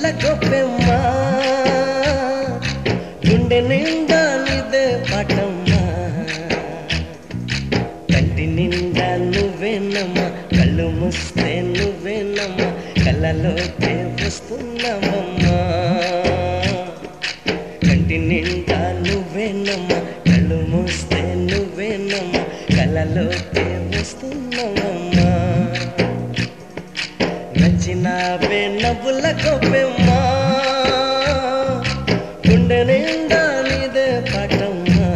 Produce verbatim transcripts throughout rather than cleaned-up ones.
గొప్పెమ్మ గుండె నిండా నీదే పాటమ్మ కంటి నిండా నువ్వేనమ్మా కళ్ళు మూస్తే నువ్వేనమ్మా కళ్ళలోకే వస్తున్నావమ్మా కంటి నిండా నువ్వేనమ్మా కళ్ళు మూస్తే నువ్వేనమ్మా కళ్ళలోకే వస్తున్నావమ్మా నచ్చినావే నవ్వుల గొప్పెమ్మ గుండె నిండా నీదే పాటమ్మా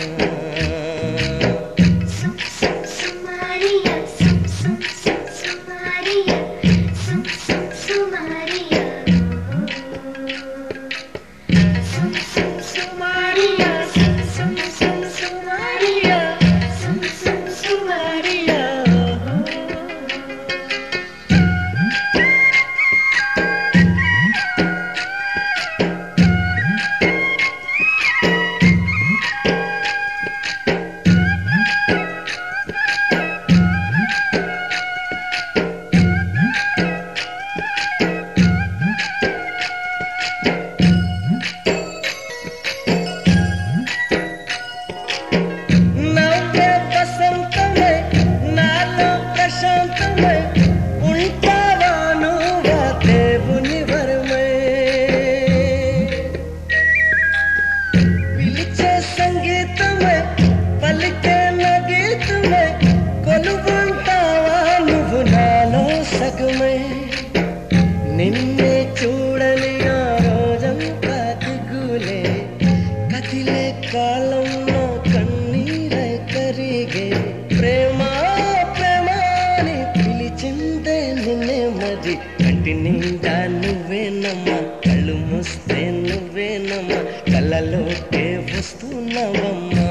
నిన్నే చూడని ఆ రోజంతా దిగులే కదిలే కాలంలో కన్నీరై కరిగే ప్రేమ ప్రేమ అని పిలిచిందే నిన్నే మరి కంటి నిండా నువ్వేనమ్మా కళ్ళు మూస్తే నువ్వేనమ్మా కళ్ళలోకే వస్తున్నావమ్మా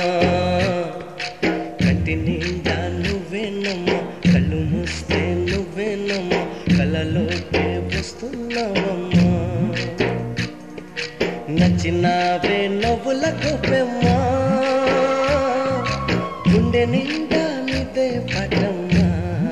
కంటి నిండా నువ్వేనమ్మా కళ్ళు మూస్తే నువ్వేనమ్మా కళ్ళలోకే వస్తున్నావమ్మా నచ్చినావే నవ్వుల గొప్పెమ్మ గుండె నిండా నీదే పాటమ్మా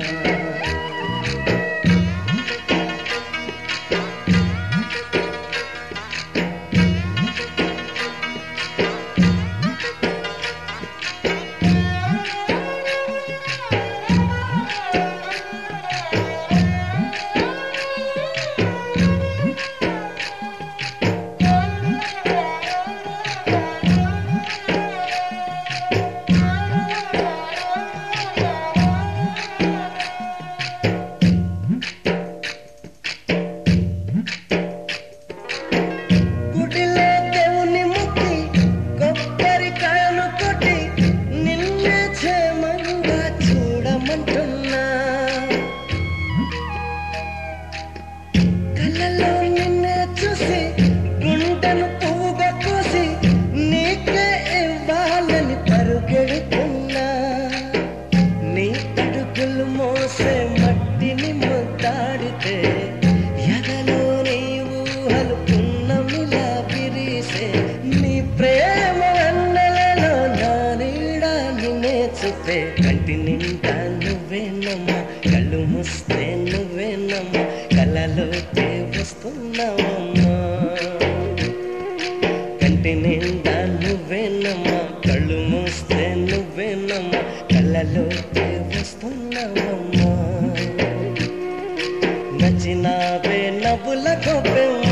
కళ్ళలో నిన్నే చూసి గుండెను పువ్వుగా కోసి నీకే ఇవ్వాలని పరుగెడుతున్నా నీ అడుగులు మోసే మట్టిని ముద్దాడితే ఎదలో నీ ఊహలు పున్నమిలా విరిసే నీ ప్రేమ వెన్నెలలో నా నీడ నిన్నే చూపే కంటి నిండా నువ్వేనమ్మా కళ్ళు మూస్తే నువ్వేనమ్మా కళ్ళలోకే వస్తున్నావమ్మా కంటి నిండా నువ్వేనమ్మా కళ్ళు మూస్తే నువ్వేనమ్మా కళ్ళలోకే వస్తున్నావమ్మా నచ్చినావే నవ్వుల గొప్పెమ్మ